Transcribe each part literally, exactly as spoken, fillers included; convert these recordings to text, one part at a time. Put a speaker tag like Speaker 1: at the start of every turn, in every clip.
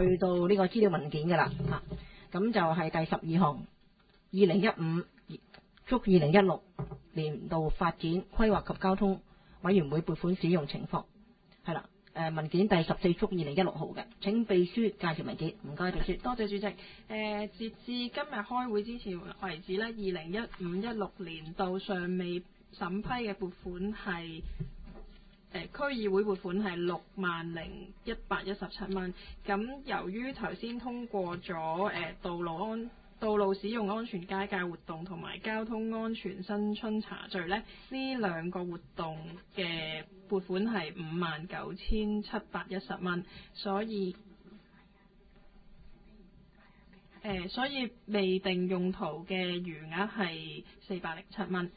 Speaker 1: 去到呢個資料文件㗎啦嚇，咁就係第十二項，二零一五觸二零一六年度發展規劃及交通委員會撥款使用情況，係啦，誒文件第十四觸二零一六號嘅，請秘書介紹文件，唔該秘書。
Speaker 2: 多謝主席。誒、呃，截至今日開會之前為止呢，二零一五一六年度尚未審批嘅撥款係。誒區議會撥款係六萬零一百一十七蚊，咁由於頭先通過咗誒、呃、道路安道路使用安全街界活動同埋交通安全新春茶聚咧，呢兩個活動嘅撥款係五萬九千七百一十蚊，所以誒、呃、所以未定用途嘅餘額係四百零七蚊。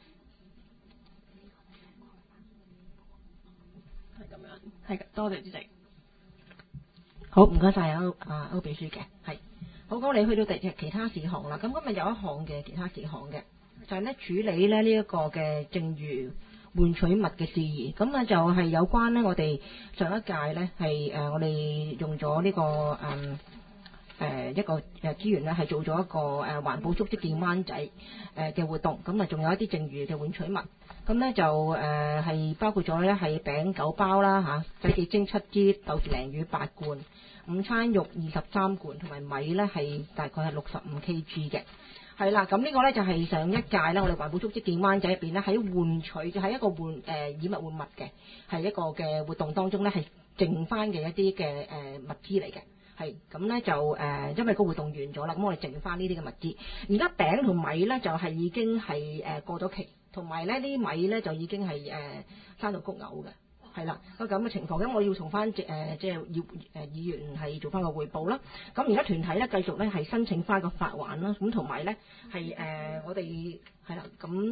Speaker 2: 係嘅，多謝主席。
Speaker 1: 好，唔該晒歐啊歐秘書嘅，係好。咁你去到第其他事項啦。咁今日有一項嘅其他事項嘅，就係、是、咧處理咧呢一個嘅剩餘換取物嘅事宜。咁啊就係有關呢，我哋上一屆咧係誒我哋用咗呢、這個誒誒、呃、一個誒資源咧係做咗一個誒環保足跡健灣仔誒嘅活動。咁啊仲有一啲剩餘嘅換取物。咁咧就誒係、呃、包括咗咧係餅九包啦嚇，洗潔精七支，豆豉鯪魚八罐，午餐肉二十三罐，同埋米咧係大概係六十五 kg 嘅。係啦，咁呢個咧就係上一屆咧，我哋環保足跡健灣仔入邊咧喺換取，就喺、是、一個換誒、呃、以物換物嘅，係一個嘅活動當中咧係剩翻嘅一啲嘅誒物資嚟嘅。係咁咧就誒、呃，因為個活動完咗啦，咁我哋剩翻呢啲嘅物資。而家餅同米咧就係、是、已經係誒、呃、過咗期。同埋咧，呢啲米咧就已經係誒、呃、生到谷藕嘅，係啦個咁嘅情況。咁我要同翻誒即係要誒、呃、議員係做翻個彙報啦。咁而家團體咧繼續咧係申請翻個發還啦。咁同埋咧係誒我哋係啦咁誒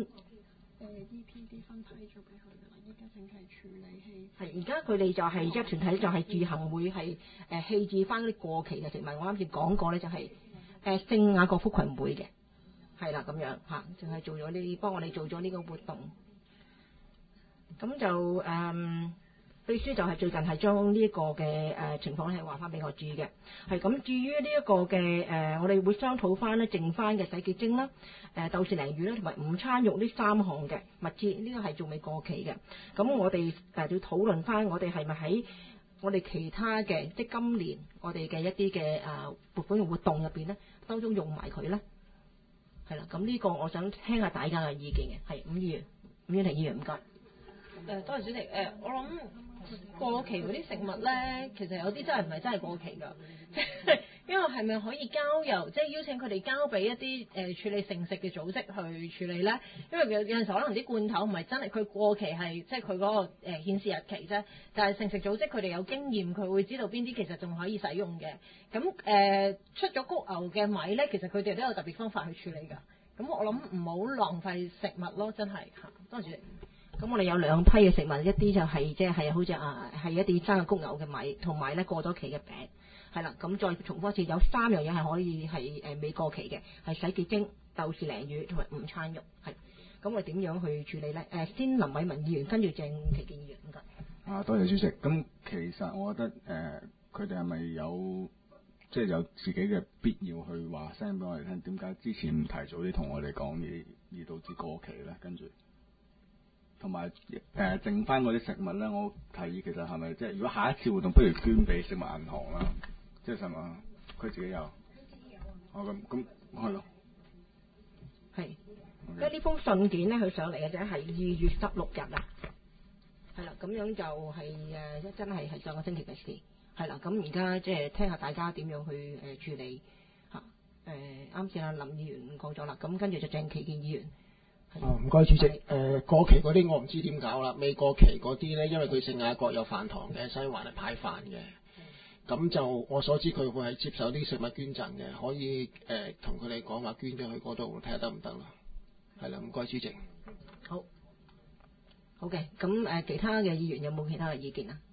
Speaker 1: E P 啲分批咗俾佢㗎啦。依家淨係處理棄係而家佢哋就係即係團體就係自行會係誒棄置翻啲過期嘅食物。我啱先講過咧就係、是、誒聖雅各福群會嘅。係啦，咁樣嚇，淨係做咗呢，幫我哋做咗呢個活動。咁就誒、嗯，秘書就係最近係將呢一個嘅誒、呃、情況咧係話翻俾我知嘅。係咁，至於呢一個嘅誒、呃，我哋會商討翻咧，剩翻嘅洗潔精啦、誒、呃、豆豉鯪魚啦，同埋午餐肉呢三項嘅物資，呢、這個係仲未過期嘅。咁我哋誒、呃、要討論翻，我哋係咪喺我哋其他嘅，即係今年我哋嘅一啲嘅誒撥款嘅活動入邊咧，當中用埋佢咧？係啦，咁呢個我想聽下大家嘅意見嘅，係伍議員，伍婉婷議員唔該。
Speaker 3: 誒，多謝主席。誒、呃，我諗過期嗰啲食物咧，其實有啲真係唔係真係過期㗎，即係因為係咪可以交由即係邀請佢哋交俾一啲誒、呃、處理剩食嘅組織去處理咧？因為有有陣時可能啲罐頭唔係真係佢過期係即係佢嗰個誒、呃、顯示日期啫，但係剩食組織佢哋有經驗，佢會知道邊啲其實仲可以使用嘅。咁誒、呃、出咗谷牛嘅米咧，其實佢哋都有特別方法去處理㗎。咁我諗唔好浪費食物咯，真係嚇。多謝主席。
Speaker 1: 咁我哋有兩批嘅食物，一啲就係即係好似啊係一啲生嘅谷牛嘅米，同埋咧過咗期嘅餅，係啦。咁再重複一次，有三樣嘢係可以係誒未過期嘅，係洗潔精、豆豉鯪魚同埋午餐肉，係。咁我哋點樣去處理咧？誒，先林偉文議員，跟住鄭其健議員，唔該。
Speaker 4: 啊，多謝主席。咁其實我覺得誒，佢哋係咪有即係、就是、有自己嘅必要去話聲俾我哋聽？點解之前唔提早啲同我哋講而而導致過期咧？跟住。同埋誒剩翻嗰啲食物咧，我提議其實係咪即係如果下一次活動，不如捐俾食物銀行啦，即係係嘛？佢自己有，哦咁咁係咯，
Speaker 1: 係，因為呢封信件咧，佢上嚟嘅啫係二月十六日啊，係啦，咁樣就係、是、誒真係係上個星期嘅事，係啦，咁而家即係聽下大家點樣去誒處理嚇誒啱先阿林議員講咗啦，咁跟住就鄭其健議員。
Speaker 5: 哦，唔該主席。誒、呃、過期嗰啲我唔知點搞啦，未過期嗰啲咧，因為佢聖雅各有飯堂嘅，西環係派飯嘅，咁就我所知佢會係接受啲食物捐贈嘅，可以誒同佢哋講話捐咗去嗰度睇下得唔得咯。係啦，唔該主席。
Speaker 1: 好，好嘅，咁誒、呃、其他嘅議員有冇其他嘅意見啊？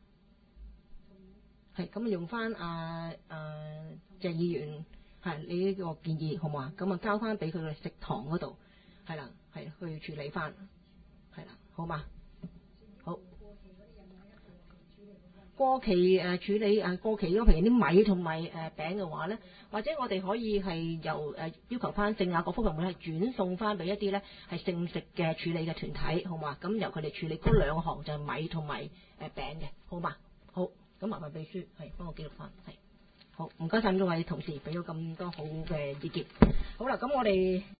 Speaker 1: 係，咁用翻阿阿鄭議員係你呢個建議好唔好啊？咁啊交翻俾佢嘅食堂嗰度。係啦，係去處理翻，係啦，好嘛？好。 過期誒處理誒過期嗰譬如啲米同埋誒餅嘅話咧，或者我哋可以係由誒要求翻聖雅各福群會係轉送翻俾一啲咧係聖食嘅處理嘅團體，好嘛？咁由佢哋處理嗰兩項就係米同埋誒餅嘅，好嘛？好，咁麻煩秘書係幫我記錄翻，係好，唔該晒咁多位同事俾咗咁多好嘅意見。好啦，咁我哋。